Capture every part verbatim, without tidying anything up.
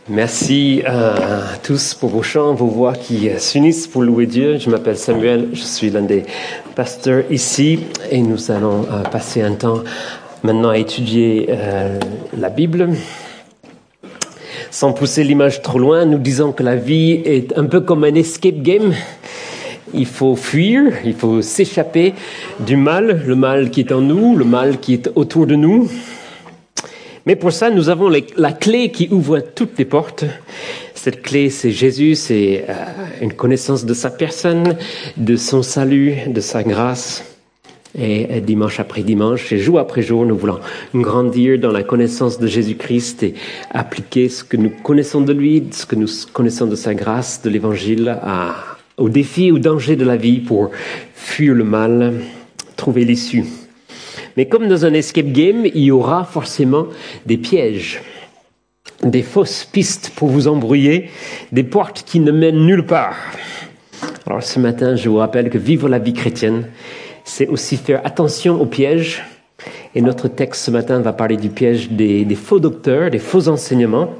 Merci à tous pour vos chants, vos voix qui s'unissent pour louer Dieu. Je m'appelle Samuel, je suis l'un des pasteurs ici et nous allons passer un temps maintenant à étudier euh, la Bible. Sans pousser l'image trop loin, nous disons que la vie est un peu comme un escape game. Il faut fuir, il faut s'échapper du mal, le mal qui est en nous, le mal qui est autour de nous. Mais pour ça, nous avons les, la clé qui ouvre toutes les portes. Cette clé, c'est Jésus, c'est euh, une connaissance de sa personne, de son salut, de sa grâce. Et, et dimanche après dimanche, et jour après jour, nous voulons grandir dans la connaissance de Jésus-Christ et appliquer ce que nous connaissons de lui, ce que nous connaissons de sa grâce, de l'Évangile, à, aux défis, aux dangers de la vie pour fuir le mal, trouver l'issue. Mais comme dans un escape game, il y aura forcément des pièges, des fausses pistes pour vous embrouiller, des portes qui ne mènent nulle part. Alors ce matin, je vous rappelle que vivre la vie chrétienne, c'est aussi faire attention aux pièges. Et notre texte ce matin va parler du piège des, des faux docteurs, des faux enseignements.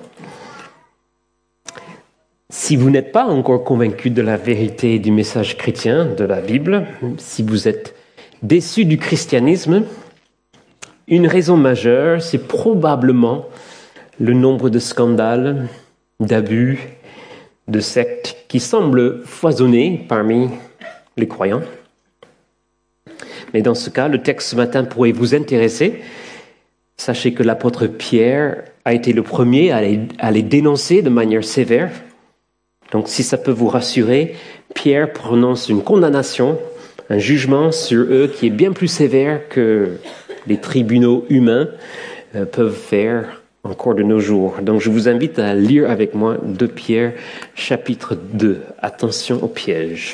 Si vous n'êtes pas encore convaincu de la vérité du message chrétien, de la Bible, si vous êtes déçu du christianisme, une raison majeure, c'est probablement le nombre de scandales, d'abus, de sectes qui semblent foisonner parmi les croyants. Mais dans ce cas, le texte ce matin pourrait vous intéresser. Sachez que l'apôtre Pierre a été le premier à les, à les dénoncer de manière sévère. Donc si ça peut vous rassurer, Pierre prononce une condamnation, un jugement sur eux qui est bien plus sévère que les tribunaux humains euh, peuvent faire encore de nos jours. Donc je vous invite à lire avec moi deux Pierre chapitre deux. Attention aux pièges.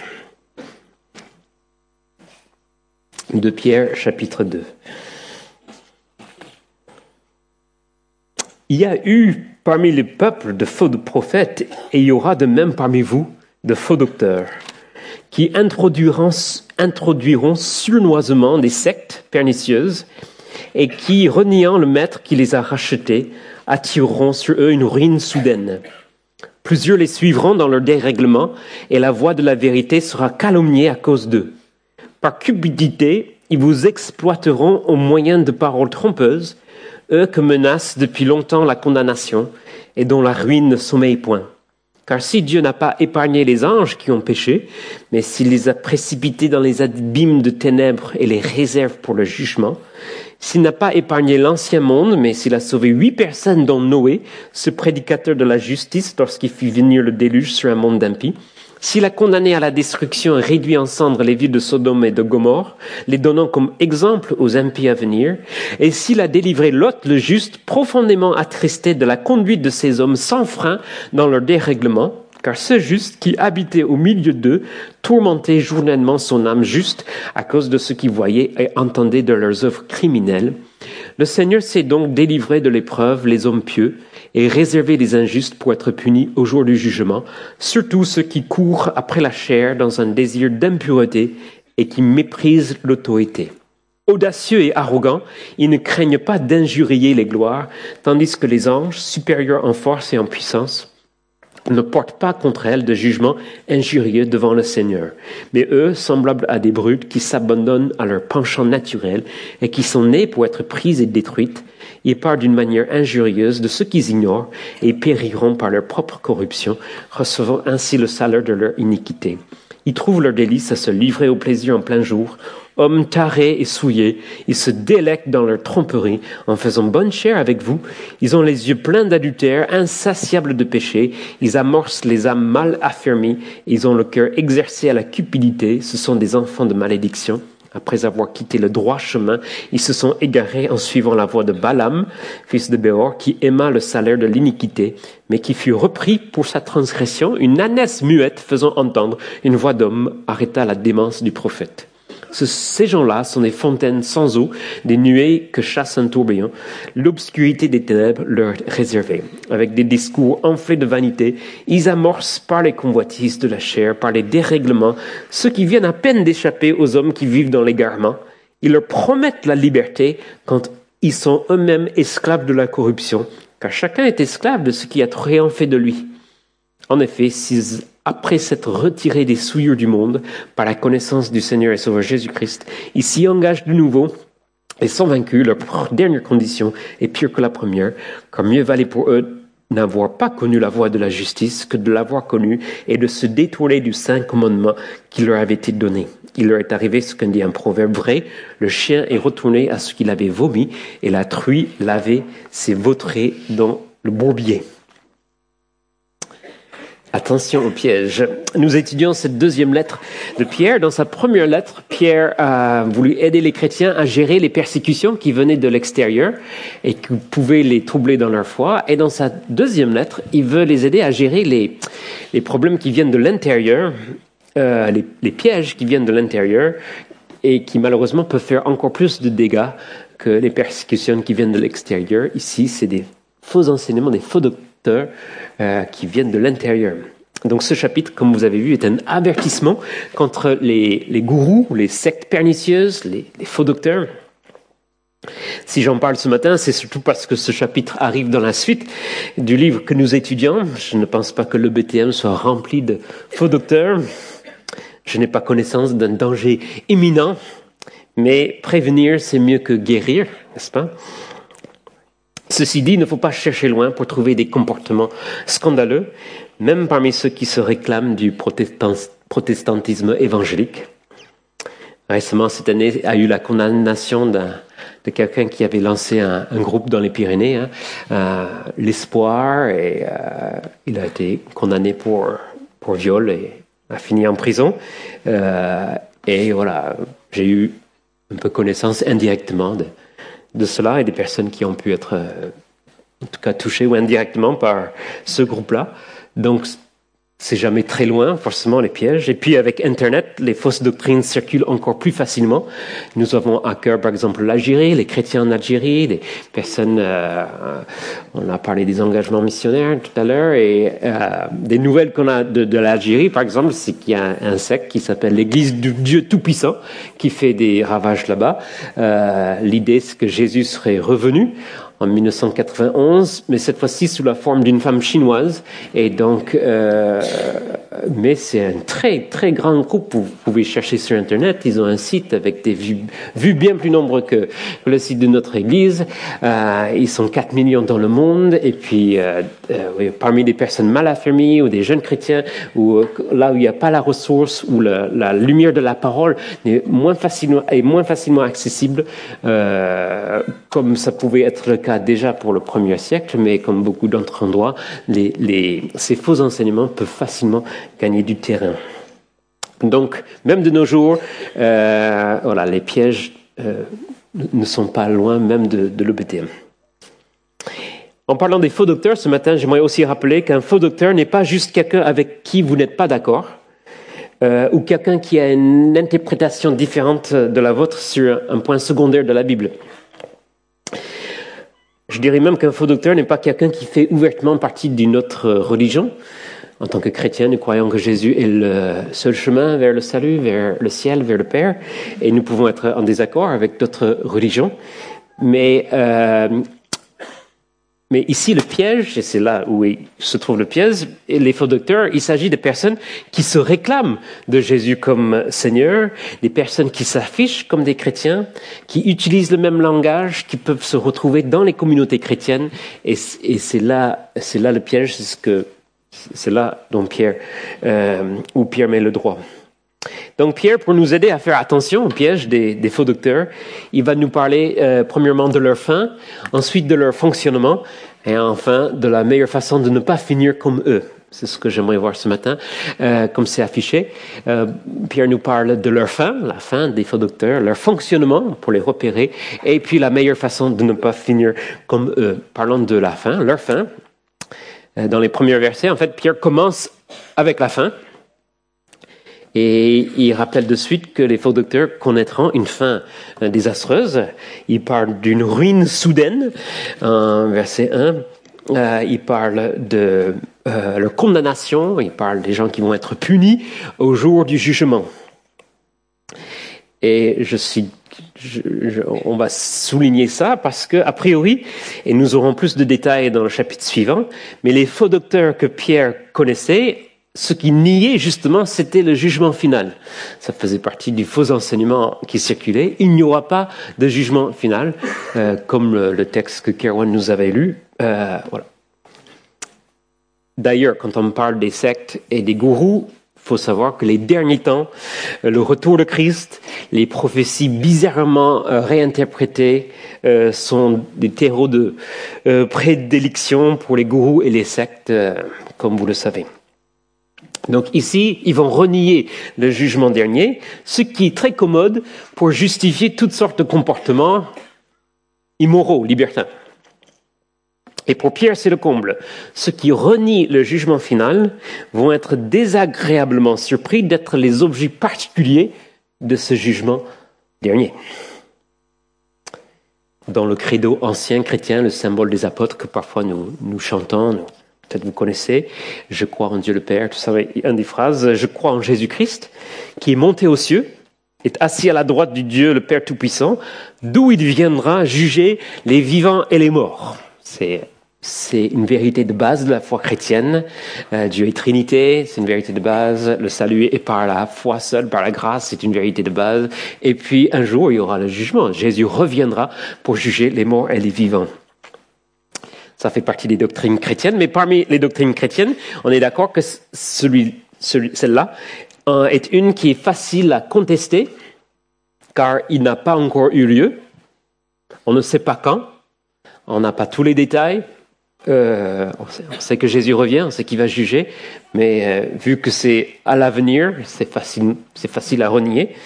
deux Pierre chapitre deux. Il y a eu parmi les peuples de faux prophètes, et il y aura de même parmi vous de faux docteurs, qui introduiront, introduiront sournoisement des sectes pernicieuses et qui, reniant le maître qui les a rachetés, attireront sur eux une ruine soudaine. Plusieurs les suivront dans leur dérèglement et la voie de la vérité sera calomniée à cause d'eux. Par cupidité, ils vous exploiteront au moyen de paroles trompeuses, eux que menace depuis longtemps la condamnation et dont la ruine ne sommeille point. Car si Dieu n'a pas épargné les anges qui ont péché, mais s'il les a précipités dans les abîmes de ténèbres et les réserve pour le jugement, s'il n'a pas épargné l'ancien monde, mais s'il a sauvé huit personnes dont Noé, ce prédicateur de la justice lorsqu'il fit venir le déluge sur un monde d'impies, s'il a condamné à la destruction et réduit en cendres les villes de Sodome et de Gomorrhe, les donnant comme exemple aux impies à venir, et s'il a délivré Lot le juste, profondément attristé de la conduite de ces hommes sans frein dans leur dérèglement, car ce juste qui habitait au milieu d'eux tourmentait journellement son âme juste à cause de ce qu'il voyait et entendait de leurs œuvres criminelles. Le Seigneur s'est donc délivré de l'épreuve les hommes pieux et réservé les injustes pour être punis au jour du jugement, surtout ceux qui courent après la chair dans un désir d'impureté et qui méprisent l'autorité. Audacieux et arrogants, ils ne craignent pas d'injurier les gloires, tandis que les anges, supérieurs en force et en puissance, ne portent pas contre elles de jugement injurieux devant le Seigneur. Mais eux, semblables à des brutes qui s'abandonnent à leur penchant naturel et qui sont nés pour être prises et détruites, ils parlent d'une manière injurieuse de ceux qu'ils ignorent et périront par leur propre corruption, recevant ainsi le salaire de leur iniquité. Ils trouvent leur délice à se livrer au plaisir en plein jour. Hommes tarés et souillés, ils se délectent dans leur tromperie en faisant bonne chère avec vous. Ils ont les yeux pleins d'adultère, insatiables de péché. Ils amorcent les âmes mal affermies. Ils ont le cœur exercé à la cupidité. Ce sont des enfants de malédiction. Après avoir quitté le droit chemin, ils se sont égarés en suivant la voie de Balaam, fils de Béor, qui aima le salaire de l'iniquité, mais qui fut repris pour sa transgression. Une ânesse muette faisant entendre une voix d'homme arrêta la démence du prophète. Ce, ces gens-là sont des fontaines sans eau, des nuées que chasse un tourbillon, l'obscurité des ténèbres leur réservée. Avec des discours enflés de vanité, ils amorcent par les convoitises de la chair, par les dérèglements, ceux qui viennent à peine d'échapper aux hommes qui vivent dans l'égarement. Ils leur promettent la liberté quand ils sont eux-mêmes esclaves de la corruption, car chacun est esclave de ce qui a triomphé de lui. En effet, s'ils, après s'être retirés des souillures du monde par la connaissance du Seigneur et Sauveur Jésus-Christ, ils s'y engagent de nouveau et sont vaincus, leur dernière condition est pire que la première, car mieux valait pour eux n'avoir pas connu la voie de la justice que de l'avoir connue et de se détourner du saint commandement qui leur avait été donné. Il leur est arrivé ce qu'en dit un proverbe vrai, le chien est retourné à ce qu'il avait vomi et la truie lavée s'est vautrée dans le bourbier. Attention au piège. Nous étudions cette deuxième lettre de Pierre. Dans sa première lettre, Pierre a voulu aider les chrétiens à gérer les persécutions qui venaient de l'extérieur et qui pouvaient les troubler dans leur foi. Et dans sa deuxième lettre, il veut les aider à gérer les, les problèmes qui viennent de l'intérieur, euh, les, les pièges qui viennent de l'intérieur et qui malheureusement peuvent faire encore plus de dégâts que les persécutions qui viennent de l'extérieur. Ici, c'est des faux enseignements, des faux docteurs Euh, qui viennent de l'intérieur. Donc ce chapitre, comme vous avez vu, est un avertissement contre les, les gourous, les sectes pernicieuses, les, les faux docteurs. Si j'en parle ce matin, c'est surtout parce que ce chapitre arrive dans la suite du livre que nous étudions. Je ne pense pas que le B T M soit rempli de faux docteurs. Je n'ai pas connaissance d'un danger imminent, mais prévenir, c'est mieux que guérir, n'est-ce pas ? Ceci dit, il ne faut pas chercher loin pour trouver des comportements scandaleux, même parmi ceux qui se réclament du protestantisme évangélique. Récemment, cette année, a eu la condamnation d'un, de quelqu'un qui avait lancé un, un groupe dans les Pyrénées, hein, euh, l'Espoir, et euh, il a été condamné pour, pour viol et a fini en prison. Euh, et voilà, j'ai eu un peu connaissance indirectement de de cela et des personnes qui ont pu être, euh, en tout cas, touchées ou indirectement par ce groupe-là. Donc, c'est jamais très loin, forcément, les pièges. Et puis, avec Internet, les fausses doctrines circulent encore plus facilement. Nous avons à cœur, par exemple, l'Algérie, les chrétiens en Algérie, des personnes, euh, on a parlé des engagements missionnaires tout à l'heure, et euh, des nouvelles qu'on a de, de l'Algérie, par exemple, c'est qu'il y a un secte qui s'appelle l'Église du Dieu Tout-Puissant, qui fait des ravages là-bas. Euh, l'idée, c'est que Jésus serait revenu en dix-neuf cent quatre-vingt-onze, mais cette fois-ci sous la forme d'une femme chinoise. Et donc, euh, mais c'est un très, très grand groupe. Vous pouvez chercher sur Internet. Ils ont un site avec des vues, vues bien plus nombreux que le site de notre Église. Euh, ils sont quatre millions dans le monde. Et puis, euh, euh, oui, parmi des personnes mal affermies ou des jeunes chrétiens, ou euh, là où il n'y a pas la ressource, où la, la lumière de la parole est moins facilement, est moins facilement accessible, euh, comme ça pouvait être le cas déjà pour le premier siècle, mais comme beaucoup d'autres endroits, les, les, ces faux enseignements peuvent facilement gagner du terrain. Donc, même de nos jours, euh, voilà, les pièges euh, ne sont pas loin même de, de l'E B T M. En parlant des faux docteurs, ce matin, j'aimerais aussi rappeler qu'un faux docteur n'est pas juste quelqu'un avec qui vous n'êtes pas d'accord, euh, ou quelqu'un qui a une interprétation différente de la vôtre sur un point secondaire de la Bible. Je dirais même qu'un faux docteur n'est pas quelqu'un qui fait ouvertement partie d'une autre religion. En tant que chrétien, nous croyons que Jésus est le seul chemin vers le salut, vers le ciel, vers le Père, et nous pouvons être en désaccord avec d'autres religions. Mais, euh, mais ici, le piège, et c'est là où se trouve le piège, et les faux docteurs, il s'agit de personnes qui se réclament de Jésus comme Seigneur, des personnes qui s'affichent comme des chrétiens, qui utilisent le même langage, qui peuvent se retrouver dans les communautés chrétiennes, et, et c'est là, c'est là le piège, c'est ce que, c'est là dont Pierre, euh, où Pierre met le droit. Donc Pierre, pour nous aider à faire attention au piège des, des faux docteurs, il va nous parler euh, premièrement de leur fin, ensuite de leur fonctionnement, et enfin de la meilleure façon de ne pas finir comme eux. C'est ce que j'aimerais voir ce matin, euh, comme c'est affiché. Euh, Pierre nous parle de leur fin, la fin des faux docteurs, leur fonctionnement pour les repérer, et puis la meilleure façon de ne pas finir comme eux. Parlons de la fin, leur fin. Euh, dans les premiers versets, en fait, Pierre commence avec la fin. Et il rappelle de suite que les faux docteurs connaîtront une fin euh, désastreuse. Il parle d'une ruine soudaine, en verset un. Euh, il parle de euh, leur condamnation. Il parle des gens qui vont être punis au jour du jugement. Et je suis, je, je, on va souligner ça parce que, a priori, et nous aurons plus de détails dans le chapitre suivant, mais les faux docteurs que Pierre connaissait, ce qui niait justement, c'était le jugement final. Ça faisait partie du faux enseignement qui circulait. Il n'y aura pas de jugement final, euh, comme le, le texte que Kerwan nous avait lu. Euh, voilà. D'ailleurs, quand on parle des sectes et des gourous, il faut savoir que les derniers temps, le retour de Christ, les prophéties bizarrement euh, réinterprétées euh, sont des terreaux de euh, prédilection pour les gourous et les sectes, euh, comme vous le savez. Donc ici, ils vont renier le jugement dernier, ce qui est très commode pour justifier toutes sortes de comportements immoraux, libertins. Et pour Pierre, c'est le comble. Ceux qui renient le jugement final vont être désagréablement surpris d'être les objets particuliers de ce jugement dernier. Dans le credo ancien chrétien, le symbole des apôtres que parfois nous, nous chantons, nous, peut-être vous connaissez, « Je crois en Dieu le Père », tout ça, une des phrases, « Je crois en Jésus-Christ, qui est monté aux cieux, est assis à la droite du Dieu le Père Tout-Puissant, d'où il viendra juger les vivants et les morts. » C'est C'est une vérité de base de la foi chrétienne. Euh, Dieu est Trinité, c'est une vérité de base. Le salut est par la foi seule, par la grâce, c'est une vérité de base. Et puis un jour, il y aura le jugement. Jésus reviendra pour juger les morts et les vivants. Ça fait partie des doctrines chrétiennes, mais parmi les doctrines chrétiennes, on est d'accord que celui, celui, celle-là euh, est une qui est facile à contester, car il n'a pas encore eu lieu. On ne sait pas quand. On n'a pas tous les détails. Euh, on, sait, on sait que Jésus revient, on sait qu'il va juger, mais euh, vu que c'est à l'avenir, c'est facile, c'est facile à renier.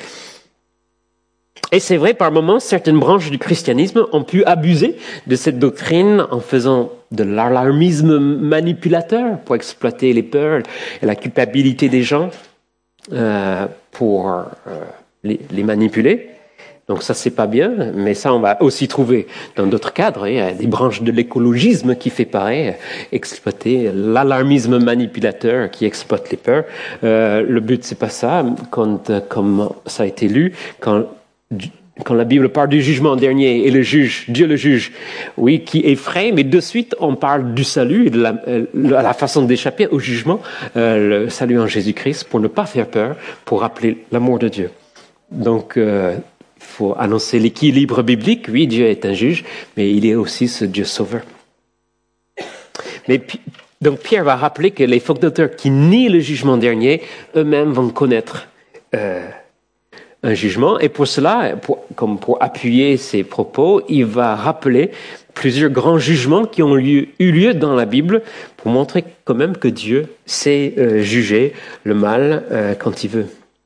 Et c'est vrai, par moments, certaines branches du christianisme ont pu abuser de cette doctrine en faisant de l'alarmisme manipulateur pour exploiter les peurs et la culpabilité des gens euh, pour euh, les, les manipuler. Donc ça, c'est pas bien, mais ça, on va aussi trouver dans d'autres cadres. Il y a des branches de l'écologisme qui fait pareil, exploiter l'alarmisme manipulateur qui exploite les peurs. Euh, le but, c'est pas ça. Quand, comme ça a été lu, quand, quand la Bible parle du jugement dernier et le juge, Dieu le juge, oui, qui effraie, mais de suite, on parle du salut et de la, la façon d'échapper au jugement, euh, le salut en Jésus-Christ, pour ne pas faire peur, pour rappeler l'amour de Dieu. Donc, euh, il faut annoncer l'équilibre biblique. Oui, Dieu est un juge, mais il est aussi ce Dieu sauveur. Mais donc Pierre va rappeler que les faux docteurs qui nient le jugement dernier, eux-mêmes vont connaître euh, un jugement. Et pour cela, pour, comme pour appuyer ses propos, il va rappeler plusieurs grands jugements qui ont lieu, eu lieu dans la Bible pour montrer quand même que Dieu sait euh, juger le mal euh, quand il veut.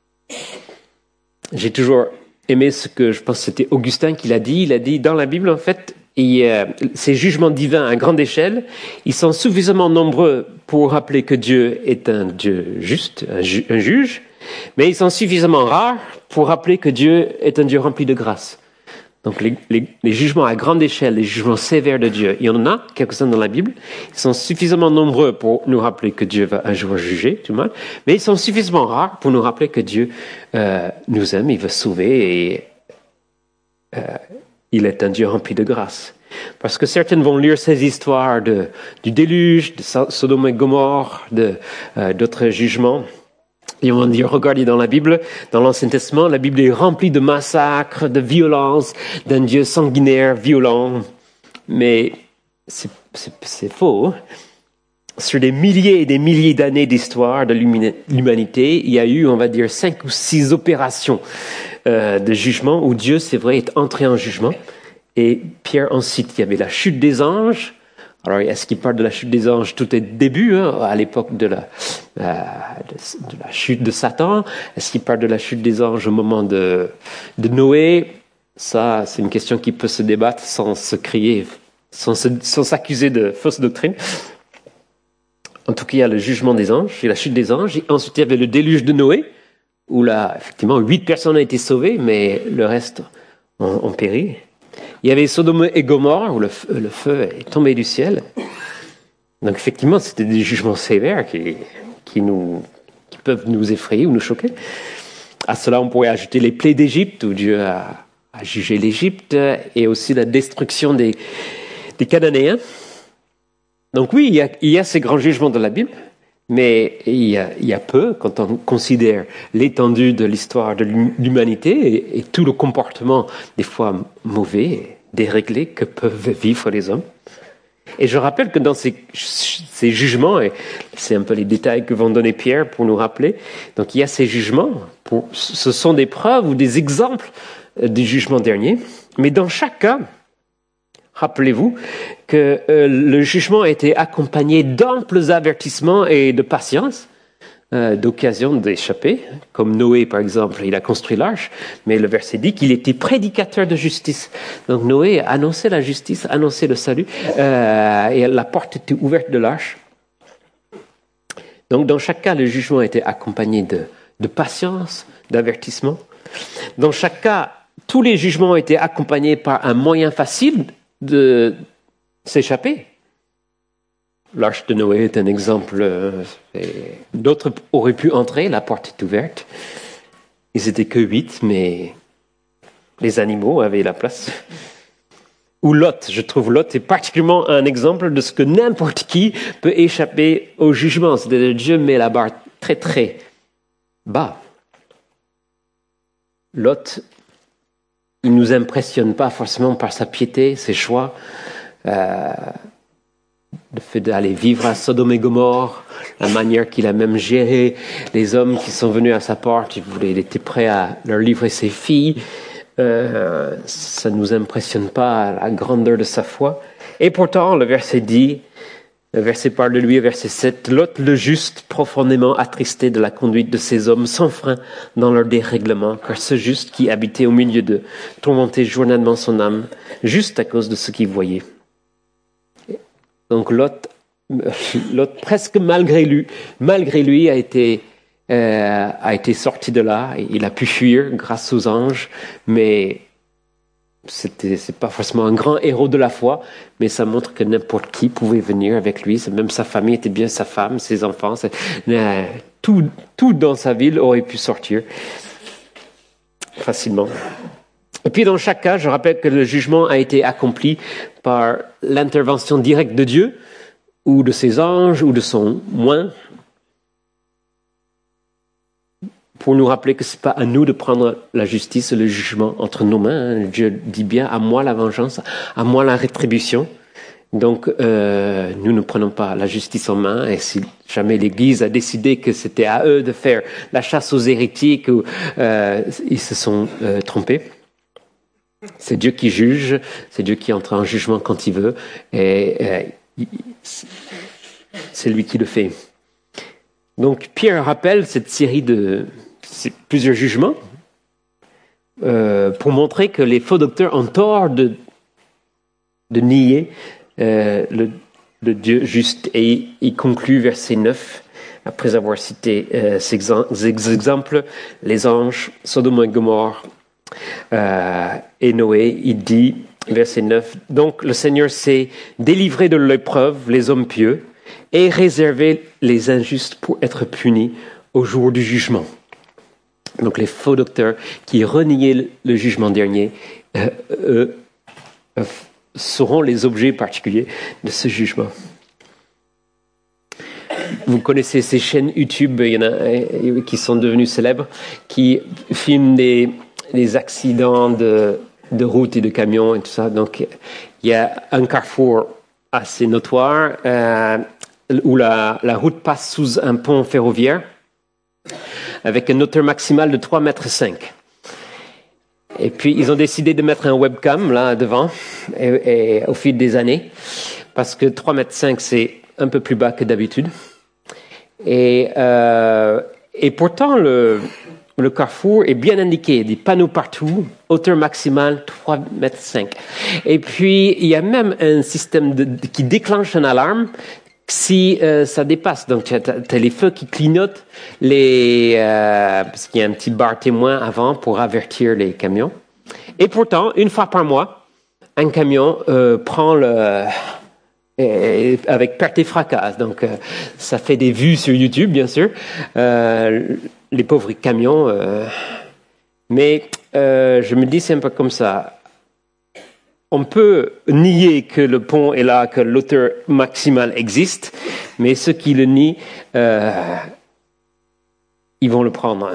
J'ai toujours aimé ce que je pense que c'était Augustin qui l'a dit. Il a dit dans la Bible, en fait, et, euh, ces jugements divins à grande échelle, ils sont suffisamment nombreux pour rappeler que Dieu est un Dieu juste, un, ju- un juge, mais ils sont suffisamment rares pour rappeler que Dieu est un Dieu rempli de grâce. Donc les, les, les jugements à grande échelle, les jugements sévères de Dieu, il y en a quelques-uns dans la Bible, ils sont suffisamment nombreux pour nous rappeler que Dieu va un jour juger tout le mal, mais ils sont suffisamment rares pour nous rappeler que Dieu euh, nous aime, il veut sauver et euh, il est un Dieu rempli de grâce. Parce que certaines vont lire ces histoires de, du déluge, de Sodome et Gomorrhe, de, euh, d'autres jugements. Et on va dire, regardez dans la Bible, dans l'Ancien Testament, la Bible est remplie de massacres, de violences, d'un Dieu sanguinaire, violent. Mais c'est, c'est, c'est faux. Hein? Sur des milliers et des milliers d'années d'histoire de l'humanité, il y a eu, on va dire, cinq ou six opérations euh, de jugement où Dieu, c'est vrai, est entré en jugement. Et Pierre en cite, il y avait la chute des anges. Alors, est-ce qu'il parle de la chute des anges tout au début, hein, à l'époque de la, euh, de, de la chute de Satan? Est-ce qu'il parle de la chute des anges au moment de, de Noé? Ça, c'est une question qui peut se débattre sans se crier, sans, se, sans s'accuser de fausse doctrine. En tout cas, il y a le jugement des anges et la chute des anges. Et ensuite, il y avait le déluge de Noé, où là, effectivement, huit personnes ont été sauvées, mais le reste ont, ont péri. Il y avait Sodome et Gomorrhe, où le feu, le feu est tombé du ciel. Donc effectivement, c'était des jugements sévères qui, qui, nous, qui peuvent nous effrayer ou nous choquer. À cela, on pourrait ajouter les plaies d'Égypte, où Dieu a, a jugé l'Égypte, et aussi la destruction des, des Cananéens. Donc oui, il y, a, il y a ces grands jugements de la Bible, mais il y a, il y a peu, quand on considère l'étendue de l'histoire de l'humanité et, et tout le comportement, des fois mauvais, déréglé, que peuvent vivre les hommes. Et je rappelle que dans ces, ces jugements, et c'est un peu les détails que vont donner Pierre pour nous rappeler, donc il y a ces jugements, pour, ce sont des preuves ou des exemples du jugement dernier, mais dans chaque cas, rappelez-vous que euh, le jugement a été accompagné d'amples avertissements et de patience, euh, d'occasion d'échapper, comme Noé par exemple, il a construit l'arche, mais le verset dit qu'il était prédicateur de justice. Donc Noé annonçait la justice, annonçait le salut, euh, et la porte était ouverte de l'arche. Donc dans chaque cas, le jugement a été accompagné de, de patience, d'avertissement. Dans chaque cas, tous les jugements ont été accompagnés par un moyen facile de s'échapper. L'arche de Noé est un exemple. Euh, d'autres auraient pu entrer, la porte est ouverte. Ils n'étaient que huit, mais les animaux avaient la place. Ou Lot, je trouve Lot est particulièrement un exemple de ce que n'importe qui peut échapper au jugement. C'est-à-dire Dieu met la barre très très bas. Lot, il ne nous impressionne pas forcément par sa piété, ses choix. Euh, le fait d'aller vivre à Sodome et Gomorrhe, la manière qu'il a même géré les hommes qui sont venus à sa porte, il, voulait, il était prêt à leur livrer ses filles. Euh, ça ne nous impressionne pas la grandeur de sa foi. Et pourtant, le verset dit, le verset parle de lui, verset sept, Lot le juste, profondément attristé de la conduite de ces hommes sans frein dans leur dérèglement, car ce juste qui habitait au milieu d'eux tourmentait journellement son âme, juste à cause de ce qu'il voyait. Donc Lot, Lot presque malgré lui, malgré lui a été, euh, a été sorti de là. Il a pu fuir grâce aux anges, mais c'était, c'est pas forcément un grand héros de la foi, mais ça montre que n'importe qui pouvait venir avec lui. Même sa famille était bien sa femme, ses enfants, euh, tout, tout dans sa ville aurait pu sortir facilement. Et puis dans chaque cas, je rappelle que le jugement a été accompli par l'intervention directe de Dieu, ou de ses anges, ou de son moine, pour nous rappeler que ce n'est pas à nous de prendre la justice et le jugement entre nos mains. Dieu dit bien, à moi la vengeance, à moi la rétribution. Donc euh, nous ne prenons pas la justice en main, et si jamais l'Église a décidé que c'était à eux de faire la chasse aux hérétiques, ou, euh, ils se sont euh, trompés. C'est Dieu qui juge, c'est Dieu qui entre en jugement quand il veut, et euh, c'est lui qui le fait. Donc Pierre rappelle cette série de plusieurs jugements euh, pour montrer que les faux docteurs ont tort de, de nier euh, le, le Dieu juste. Et il conclut verset neuf, après avoir cité euh, ces exemples, les anges, Sodome et Gomorre, Euh, et Noé, il dit, verset neuf, « Donc le Seigneur s'est délivré de l'épreuve les hommes pieux et réservé les injustes pour être punis au jour du jugement. » Donc les faux docteurs qui reniaient le jugement dernier, euh, eux, euh, seront les objets particuliers de ce jugement. Vous connaissez ces chaînes YouTube, il y en a euh, qui sont devenues célèbres, qui filment des les accidents de, de route et de camions et tout ça. Donc, il y a un carrefour assez notoire euh, où la, la route passe sous un pont ferroviaire avec une hauteur maximale de trois mètres cinq. Et puis, ils ont décidé de mettre un webcam là devant et, et au fil des années, parce que trois mètres cinq, c'est un peu plus bas que d'habitude. Et, euh, et pourtant, le... Le carrefour est bien indiqué, des panneaux partout, hauteur maximale trois mètres cinq. Et puis, il y a même un système de, de, qui déclenche une alarme si euh, ça dépasse. Donc, tu as les feux qui clignotent, les, euh, parce qu'il y a un petit bar témoin avant pour avertir les camions. Et pourtant, une fois par mois, un camion euh, prend le... Et avec perte et fracas. Donc, euh, ça fait des vues sur YouTube, bien sûr. Euh, les pauvres camions, euh, Mais euh, je me dis, c'est un peu comme ça. On peut nier que le pont est là, que l'auteur maximal existe, mais ceux qui le nient, euh, ils vont le prendre.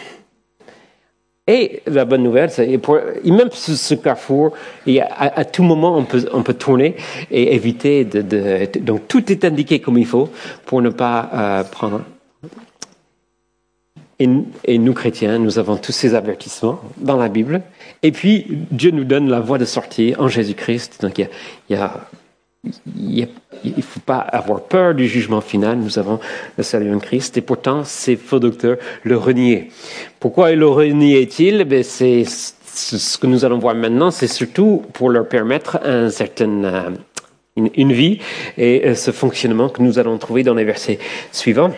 Et la bonne nouvelle, c'est pour, même ce, ce carrefour, il à, à tout moment, on peut, on peut tourner et éviter de, de, de... Donc, tout est indiqué comme il faut pour ne pas euh, prendre. Et, et nous, chrétiens, nous avons tous ces avertissements dans la Bible. Et puis, Dieu nous donne la voie de sortie en Jésus-Christ. Donc, il y a, il y a, il ne faut pas avoir peur du jugement final. Nous avons le salut en Christ. Et pourtant, ces faux docteurs le reniaient. Pourquoi le reniaient-ils? Ben, c'est ce que nous allons voir maintenant. C'est surtout pour leur permettre un certain, une, une vie et ce fonctionnement que nous allons trouver dans les versets suivants.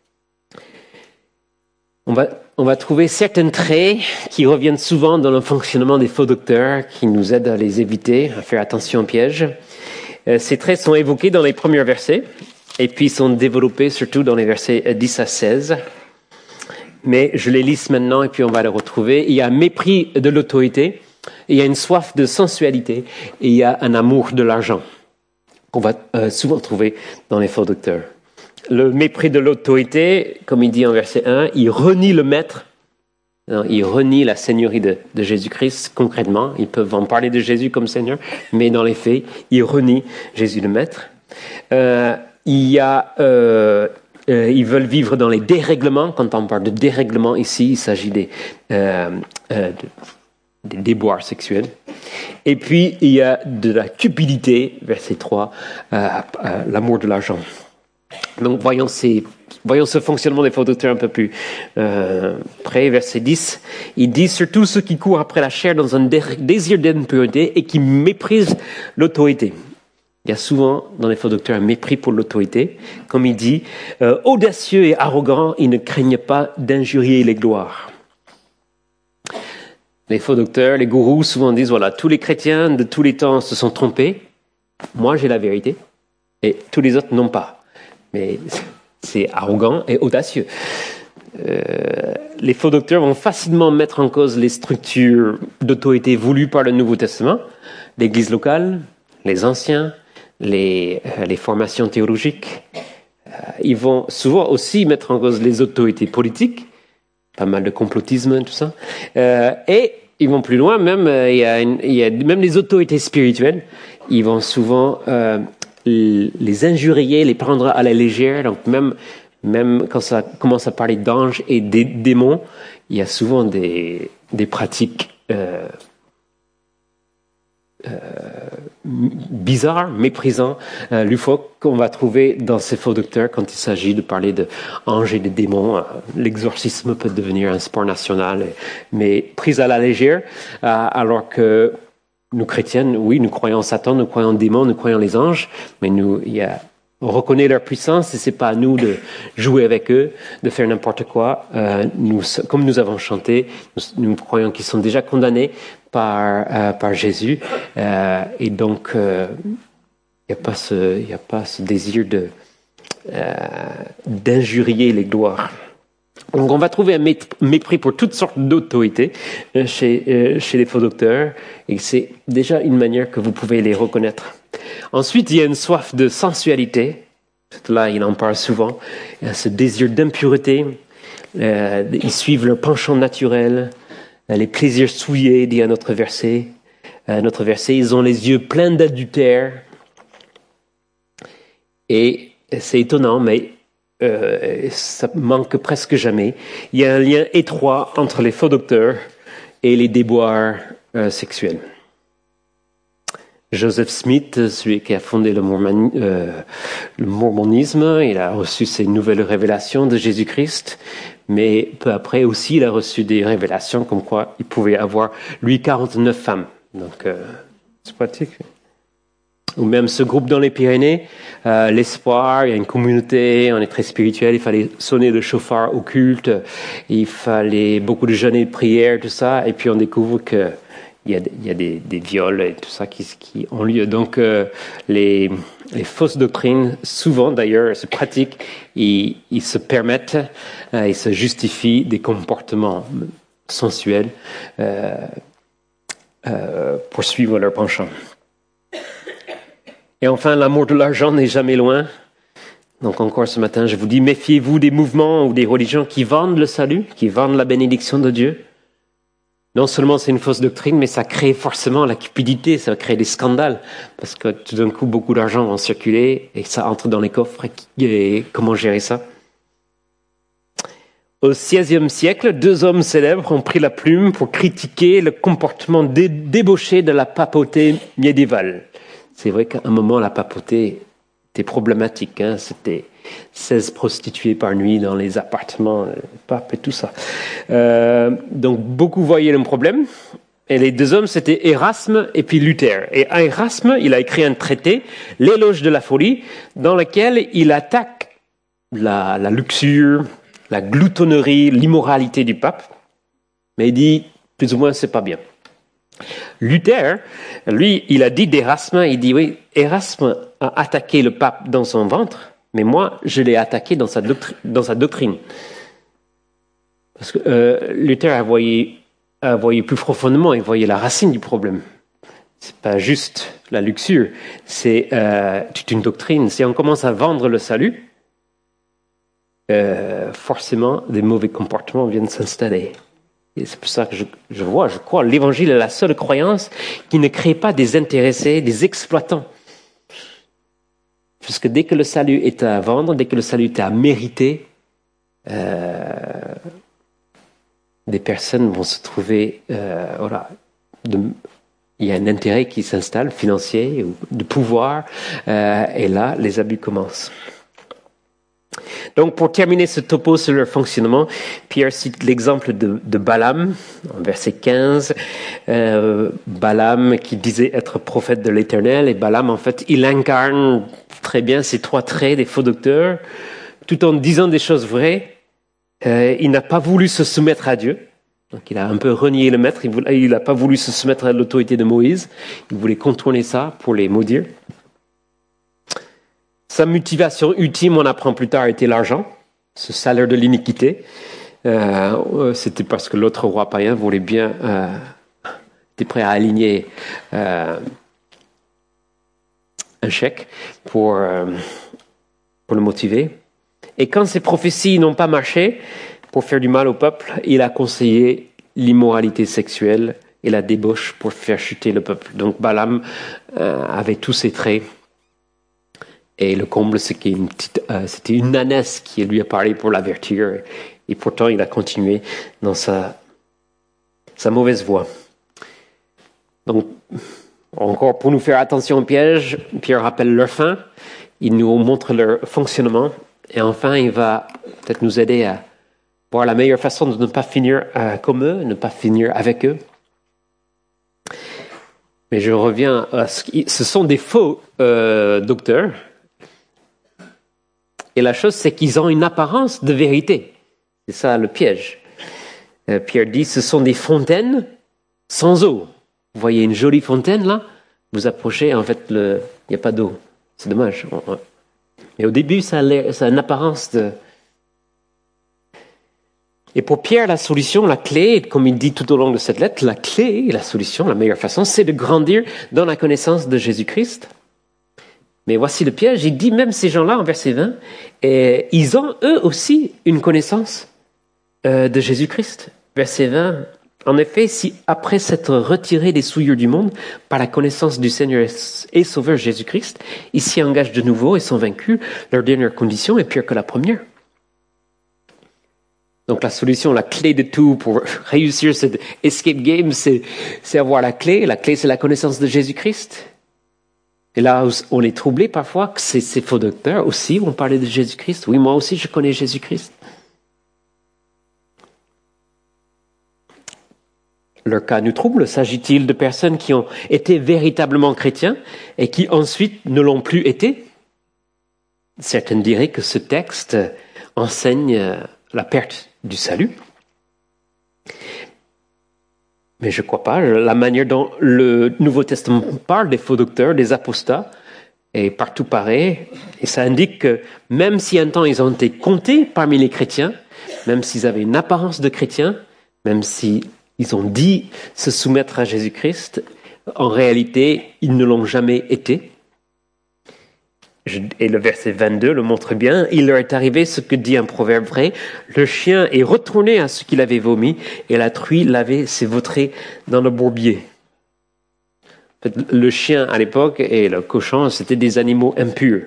On va, on va trouver certains traits qui reviennent souvent dans le fonctionnement des faux docteurs, qui nous aident à les éviter, à faire attention aux pièges. Euh, ces traits sont évoqués dans les premiers versets, et puis sont développés surtout dans les versets dix à seize. Mais je les lise maintenant, et puis on va les retrouver. Il y a un mépris de l'autorité, il y a une soif de sensualité, et il y a un amour de l'argent, qu'on va euh, souvent trouver dans les faux docteurs. Le mépris de l'autorité, comme il dit en verset un, il renie le maître, non, il renie la seigneurie de, de Jésus-Christ concrètement. Ils peuvent en parler de Jésus comme Seigneur, mais dans les faits, ils renient Jésus le maître. Euh, il y a, euh, euh, ils veulent vivre dans les dérèglements. Quand on parle de dérèglement ici, il s'agit des, euh, euh, de, des déboires sexuels. Et puis, il y a de la cupidité, verset trois, euh, euh, l'amour de l'argent. Donc, voyons, ces, voyons ce fonctionnement des faux docteurs un peu plus euh, près. Verset dix, il dit surtout ceux qui courent après la chair dans un désir d'impureté et qui méprisent l'autorité. Il y a souvent dans les faux docteurs un mépris pour l'autorité. Comme il dit, euh, audacieux et arrogants, ils ne craignent pas d'injurier les gloires. Les faux docteurs, les gourous souvent disent, voilà, tous les chrétiens de tous les temps se sont trompés. Moi, j'ai la vérité. Et tous les autres n'ont pas. Mais c'est arrogant et audacieux. Euh, les faux docteurs vont facilement mettre en cause les structures d'autorité voulues par le Nouveau Testament, l'Église locale, les anciens, les, euh, les formations théologiques. Euh, ils vont souvent aussi mettre en cause les autorités politiques, pas mal de complotisme, tout ça. Euh, et ils vont plus loin, même euh, il y a une, il y a même les autorités spirituelles. Ils vont souvent euh, les injurier, les prendre à la légère. Donc même, même quand ça commence à parler d'anges et des démons, il y a souvent des, des pratiques euh, euh, bizarres, méprisantes, euh, loufoques qu'on va trouver dans ces faux docteurs quand il s'agit de parler d'anges et de démons. L'exorcisme peut devenir un sport national, mais pris à la légère, euh, alors que nous, chrétiens, oui, nous croyons en Satan, nous croyons en démons, nous croyons en les anges, mais nous, il y a, on reconnaît leur puissance et c'est pas à nous de jouer avec eux, de faire n'importe quoi. Euh, nous, comme nous avons chanté, nous, nous croyons qu'ils sont déjà condamnés par, euh, par Jésus. Euh, et donc, euh, il n'y a pas ce, il y a pas ce désir de, euh, d'injurier les gloires. Donc, on va trouver un mépris pour toutes sortes d'autorités chez, euh, chez les faux docteurs, et c'est déjà une manière que vous pouvez les reconnaître. Ensuite, il y a une soif de sensualité. Là, il en parle souvent. Il y a ce désir d'impureté. Euh, ils suivent leur penchant naturel, les plaisirs souillés, dit à notre verset. Euh, notre verset, ils ont les yeux pleins d'adultère. Et c'est étonnant, mais Euh, ça manque presque jamais. Il y a un lien étroit entre les faux docteurs et les déboires euh, sexuels. Joseph Smith, celui qui a fondé le, mormon, euh, le mormonisme, il a reçu ces nouvelles révélations de Jésus-Christ, mais peu après aussi, il a reçu des révélations comme quoi il pouvait avoir, lui, quarante-neuf femmes. Donc, euh, c'est pratique. Ou même ce groupe dans les Pyrénées, euh, l'espoir, il y a une communauté, on est très spirituel, il fallait sonner le chauffard au culte, il fallait beaucoup de jeûnes et de prières, tout ça, et puis on découvre que il y a, il y a des, des viols et tout ça qui, qui ont lieu. Donc euh, les, les fausses doctrines, souvent d'ailleurs, se pratiquent, ils, ils se permettent, euh, ils se justifient des comportements sensuels euh, euh, pour suivre leur penchant. Et enfin, l'amour de l'argent n'est jamais loin. Donc encore ce matin, je vous dis, méfiez-vous des mouvements ou des religions qui vendent le salut, qui vendent la bénédiction de Dieu. Non seulement c'est une fausse doctrine, mais ça crée forcément la cupidité, ça crée des scandales, parce que tout d'un coup, beaucoup d'argent va circuler et ça entre dans les coffres. Et comment gérer ça? Au seizième siècle, deux hommes célèbres ont pris la plume pour critiquer le comportement dé- débauché de la papauté médiévale. C'est vrai qu'à un moment, la papauté était problématique. Hein. C'était seize prostituées par nuit dans les appartements, le pape et tout ça. Euh, donc, beaucoup voyaient le problème. Et les deux hommes, c'était Erasme et puis Luther. Et Erasme, il a écrit un traité, L'éloge de la folie, dans lequel il attaque la, la luxure, la gloutonnerie, l'immoralité du pape. Mais il dit, plus ou moins, c'est pas bien. Luther, lui, il a dit d'Erasme, il dit, oui, Erasme a attaqué le pape dans son ventre, mais moi, je l'ai attaqué dans sa, doctri- dans sa doctrine. Parce que euh, Luther a voyé, a voyé plus profondément, il voyait la racine du problème. C'est pas juste la luxure, c'est euh, toute une doctrine. Si on commence à vendre le salut, euh, forcément, des mauvais comportements viennent s'installer. Et c'est pour ça que je, je vois, je crois, l'évangile est la seule croyance qui ne crée pas des intéressés, des exploitants. Parce que dès que le salut est à vendre, dès que le salut est à mériter, euh, des personnes vont se trouver, euh, voilà, de, il y a un intérêt qui s'installe, financier, ou de pouvoir, euh, et là, les abus commencent. Donc, pour terminer ce topo sur leur fonctionnement, Pierre cite l'exemple de, de Balaam, en verset quinze. Euh, Balaam qui disait être prophète de l'Éternel, et Balaam, en fait, il incarne très bien ces trois traits des faux docteurs. Tout en disant des choses vraies, euh, il n'a pas voulu se soumettre à Dieu. Donc, il a un peu renié le maître. Il n'a pas voulu se soumettre à l'autorité de Moïse. Il voulait contourner ça pour les maudire. Sa motivation ultime, on apprend plus tard, était l'argent, ce salaire de l'iniquité. Euh, c'était parce que l'autre roi païen voulait bien, euh, était prêt à aligner euh, un chèque pour, euh, pour le motiver. Et quand ces prophéties n'ont pas marché, pour faire du mal au peuple, il a conseillé l'immoralité sexuelle et la débauche pour faire chuter le peuple. Donc Balaam euh, avait tous ces traits. Et le comble, c'est qu'il y a une petite, euh, c'était une ânesse qui lui a parlé pour l'avertir. Et pourtant, il a continué dans sa, sa mauvaise voie. Donc, encore pour nous faire attention au piège, Pierre rappelle leur fin. Il nous montre leur fonctionnement. Et enfin, il va peut-être nous aider à voir la meilleure façon de ne pas finir euh, comme eux, ne pas finir avec eux. Mais je reviens à ce qui, ce sont des faux euh, docteurs. Et la chose, c'est qu'ils ont une apparence de vérité. C'est ça le piège. Euh, Pierre dit, ce sont des fontaines sans eau. Vous voyez une jolie fontaine là? Vous approchez, en fait, il n'y a pas d'eau. C'est dommage. Mais au début, ça a, l'air, ça a une apparence de... Et pour Pierre, la solution, la clé, comme il dit tout au long de cette lettre, la clé, la solution, la meilleure façon, c'est de grandir dans la connaissance de Jésus-Christ. Mais voici le piège, il dit même ces gens-là, en verset vingt, et ils ont eux aussi une connaissance euh, de Jésus-Christ. Verset vingt, en effet, si après s'être retirés des souillures du monde, par la connaissance du Seigneur et Sauveur Jésus-Christ, ils s'y engagent de nouveau et sont vaincus, leur dernière condition est pire que la première. Donc la solution, la clé de tout pour réussir cette escape game, c'est, c'est avoir la clé. La clé, c'est la connaissance de Jésus-Christ. Et là, on est troublé parfois que ces, ces faux docteurs aussi vont parler de Jésus-Christ. Oui, moi aussi, je connais Jésus-Christ. Leur cas nous trouble. S'agit-il de personnes qui ont été véritablement chrétiens et qui ensuite ne l'ont plus été? Certains diraient que ce texte enseigne la perte du salut. Mais je ne crois pas. La manière dont le Nouveau Testament parle des faux docteurs, des apostats, est partout pareil. Et ça indique que même si un temps ils ont été comptés parmi les chrétiens, même s'ils avaient une apparence de chrétiens, Même si ils ont dit se soumettre à Jésus-Christ, en réalité, ils ne l'ont jamais été. Et le verset vingt-deux le montre bien. Il leur est arrivé ce que dit un proverbe vrai. Le chien est retourné à ce qu'il avait vomi et la truie l'avait s'évautré dans le bourbier. En fait, le chien à l'époque et le cochon, c'était des animaux impurs.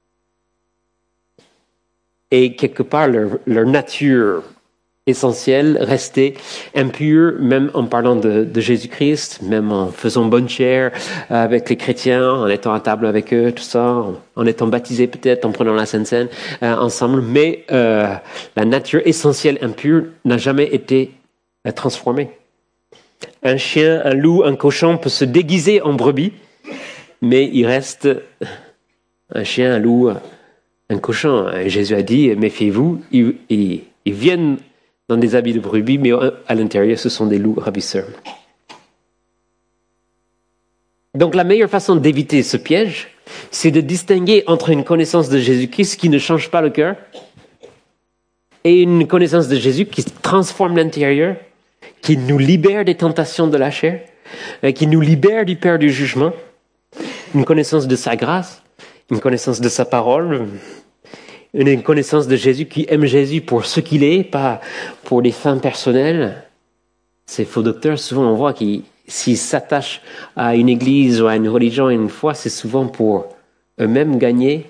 Et quelque part, leur, leur nature essentielle restait impure, même en parlant de, de Jésus-Christ, même en faisant bonne chère avec les chrétiens, en étant à table avec eux, tout ça, en, en étant baptisés peut-être, en prenant la Sainte Seine euh, ensemble. Mais euh, la nature essentielle impure n'a jamais été euh, transformée. Un chien, un loup, un cochon peut se déguiser en brebis, mais il reste un chien, un loup, un cochon. Et Jésus a dit, méfiez-vous, ils, ils, ils viennent dans des habits de brebis, mais à l'intérieur, ce sont des loups ravisseurs. Donc la meilleure façon d'éviter ce piège, c'est de distinguer entre une connaissance de Jésus-Christ qui ne change pas le cœur et une connaissance de Jésus qui transforme l'intérieur, qui nous libère des tentations de la chair, qui nous libère du peur du jugement, une connaissance de sa grâce, une connaissance de sa parole, une connaissance de Jésus qui aime Jésus pour ce qu'il est, pas pour des fins personnelles. Ces faux docteurs, souvent on voit qu'ils, s'ils s'attachent à une église ou à une religion et une foi, c'est souvent pour eux-mêmes gagner.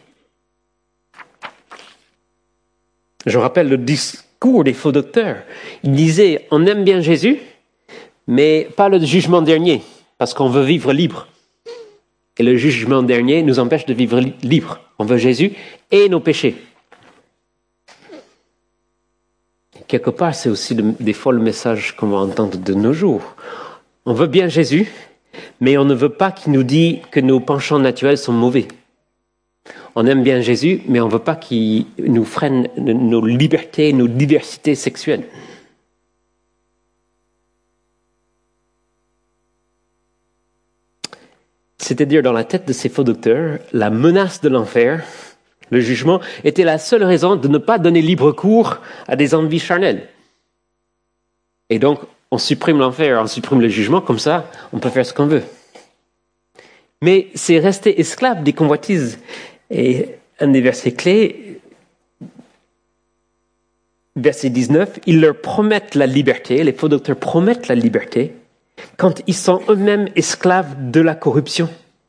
Je rappelle le discours des faux docteurs. Ils disaient, on aime bien Jésus, mais pas le jugement dernier, parce qu'on veut vivre libre. Et le jugement dernier nous empêche de vivre libre. On veut Jésus et nos péchés. Quelque part, c'est aussi le, des fois le message qu'on va entendre de nos jours. On veut bien Jésus, mais on ne veut pas qu'il nous dise que nos penchants naturels sont mauvais. On aime bien Jésus, mais on ne veut pas qu'il nous freine nos libertés, nos diversités sexuelles. C'est-à-dire, dans la tête de ces faux docteurs, la menace de l'enfer, le jugement, était la seule raison de ne pas donner libre cours à des envies charnelles. Et donc, on supprime l'enfer, on supprime le jugement, comme ça, on peut faire ce qu'on veut. Mais c'est rester esclave des convoitises. Et un des versets clés, verset dix-neuf, ils leur promettent la liberté, les faux docteurs promettent la liberté, quand ils sont eux-mêmes esclaves de la corruption.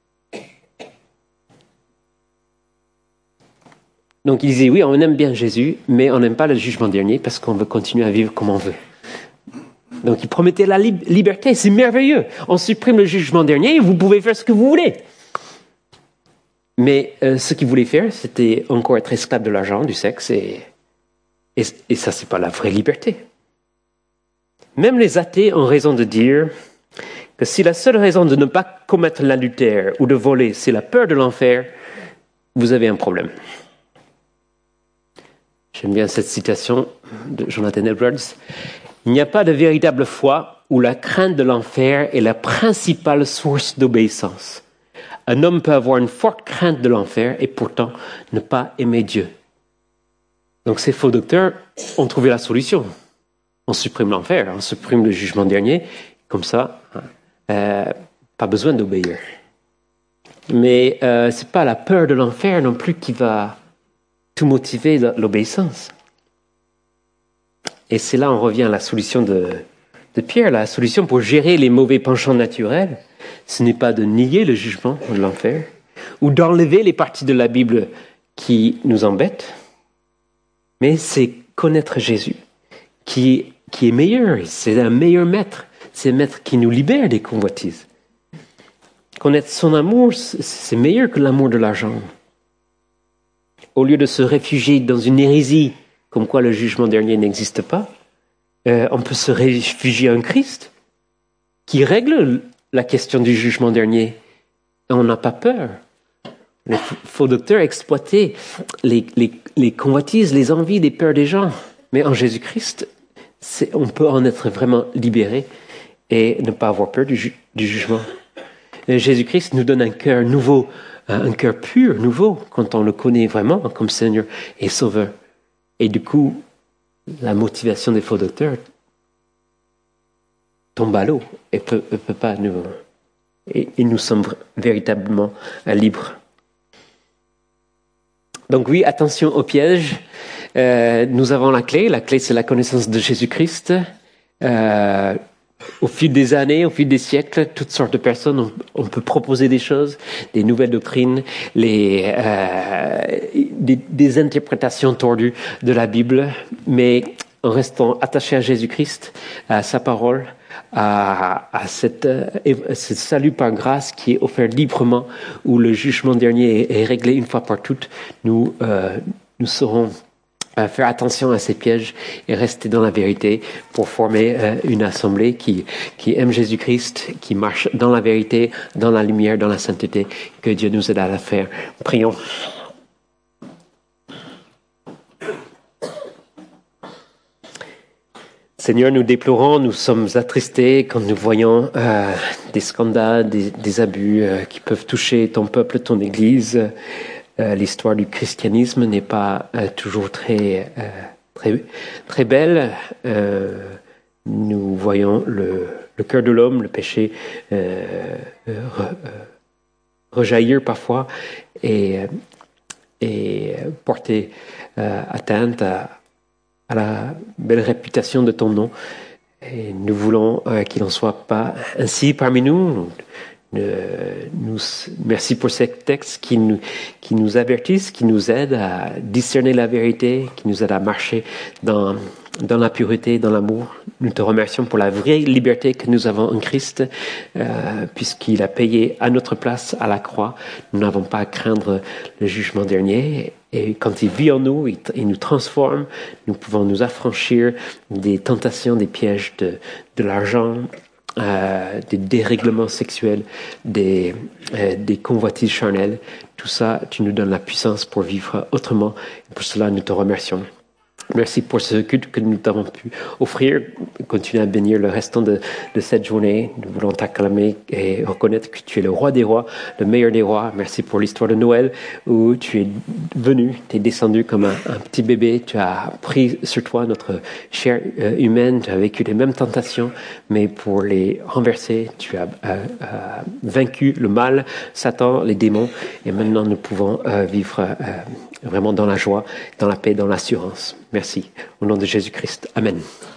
Donc ils disaient, oui, on aime bien Jésus, mais on n'aime pas le jugement dernier parce qu'on veut continuer à vivre comme on veut. Donc ils promettaient la li- liberté, c'est merveilleux. On supprime le jugement dernier et vous pouvez faire ce que vous voulez. Mais euh, ce qu'ils voulaient faire, c'était encore être esclave de l'argent, du sexe, et, et, et ça, c'est pas la vraie liberté. Même les athées ont raison de dire que si la seule raison de ne pas commettre l'adultère ou de voler, c'est la peur de l'enfer, vous avez un problème. J'aime bien cette citation de Jonathan Edwards. Il n'y a pas de véritable foi où la crainte de l'enfer est la principale source d'obéissance. Un homme peut avoir une forte crainte de l'enfer et pourtant ne pas aimer Dieu. Donc ces faux docteurs ont trouvé la solution. On supprime l'enfer, on supprime le jugement dernier, comme ça, euh, pas besoin d'obéir. Mais euh, ce n'est pas la peur de l'enfer non plus qui va tout motiver l'obéissance. Et c'est là on revient à la solution de, de Pierre. La solution pour gérer les mauvais penchants naturels, ce n'est pas de nier le jugement de l'enfer ou d'enlever les parties de la Bible qui nous embêtent, mais c'est connaître Jésus qui, qui est meilleur. C'est un meilleur maître. C'est un maître qui nous libère des convoitises. Connaître son amour, c'est meilleur que l'amour de l'argent. Au lieu de se réfugier dans une hérésie, comme quoi le jugement dernier n'existe pas, euh, on peut se réfugier en Christ, qui règle la question du jugement dernier. Et on n'a pas peur. Les faux docteurs exploitaient les, les, les convoitises, les envies, les peurs des gens. Mais en Jésus-Christ, c'est, on peut en être vraiment libéré et ne pas avoir peur du, ju- du jugement. Et Jésus-Christ nous donne un cœur nouveau, un cœur pur, nouveau, quand on le connaît vraiment comme Seigneur et Sauveur. Et du coup, la motivation des faux docteurs tombe à l'eau et peut, peut pas nous, et, et nous sommes véritablement libres. Donc oui, attention au piège. Euh, nous avons la clé. La clé, c'est la connaissance de Jésus-Christ. Euh, au fil des années, au fil des siècles, toutes sortes de personnes, on, on peut proposer des choses, des nouvelles doctrines, les, euh, des, des interprétations tordues de la Bible, mais en restant attaché à Jésus-Christ, à sa parole, à, à cette, euh, ce salut par grâce qui est offert librement, où le jugement dernier est, est réglé une fois par toutes, nous, euh, nous saurons euh, faire attention à ces pièges et rester dans la vérité pour former euh, une assemblée qui, qui aime Jésus-Christ, qui marche dans la vérité, dans la lumière, dans la sainteté. Que Dieu nous aide à la faire. Prions. Seigneur, nous déplorons, nous sommes attristés quand nous voyons euh, des scandales, des, des abus euh, qui peuvent toucher ton peuple, ton Église. Euh, l'histoire du christianisme n'est pas euh, toujours très, euh, très, très belle. Euh, nous voyons le, le cœur de l'homme, le péché euh, re, euh, rejaillir parfois et, et porter euh, atteinte à à la belle réputation de ton nom. Et nous voulons euh, qu'il n'en soit pas ainsi parmi nous. Euh, nous. Merci pour ces textes qui nous, qui nous avertissent, qui nous aident à discerner la vérité, qui nous aident à marcher dans, dans la pureté, dans l'amour. Nous te remercions pour la vraie liberté que nous avons en Christ, euh, puisqu'il a payé à notre place à la croix. Nous n'avons pas à craindre le jugement dernier. Et quand il vit en nous, il, il nous transforme, nous pouvons nous affranchir des tentations, des pièges de, de l'argent, euh, des dérèglements sexuels, des, euh, des convoitises charnelles. Tout ça, tu nous donnes la puissance pour vivre autrement. Et pour cela, nous te remercions. Merci pour ce culte que nous t'avons pu offrir. Continue à bénir le restant de, de cette journée. Nous voulons t'acclamer et reconnaître que tu es le roi des rois, le meilleur des rois. Merci pour l'histoire de Noël où tu es venu, tu es descendu comme un, un petit bébé. Tu as pris sur toi notre chair euh, humaine. Tu as vécu les mêmes tentations, mais pour les renverser, tu as euh, euh, vaincu le mal, Satan, les démons. Et maintenant, nous pouvons euh, vivre euh, vraiment dans la joie, dans la paix, dans l'assurance. Merci. Au nom de Jésus-Christ. Amen.